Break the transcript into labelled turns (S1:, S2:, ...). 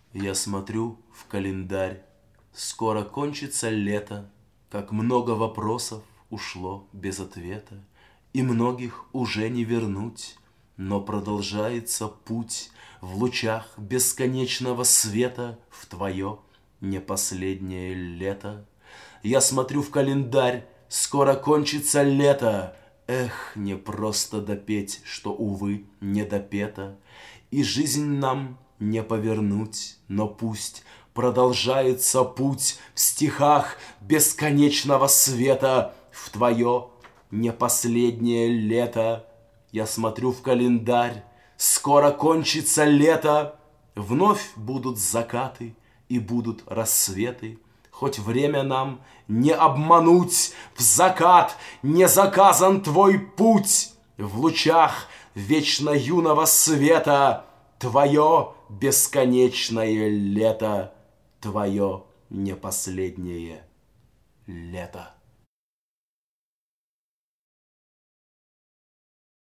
S1: Я смотрю в календарь, скоро кончится лето, как много вопросов ушло без ответа, и многих уже не вернуть, но продолжается путь в лучах бесконечного света в твое не последнее лето. Я смотрю в календарь, скоро кончится лето, эх, не просто допеть, что, увы, не допето, и жизнь нам не повернуть, но пусть продолжается путь в стихах бесконечного света в твое не последнее лето. Я смотрю в календарь, скоро кончится лето, вновь будут закаты и будут рассветы. Хоть время нам не обмануть, в закат не заказан твой путь, в лучах вечно юного света твое бесконечное лето, твое не последнее лето.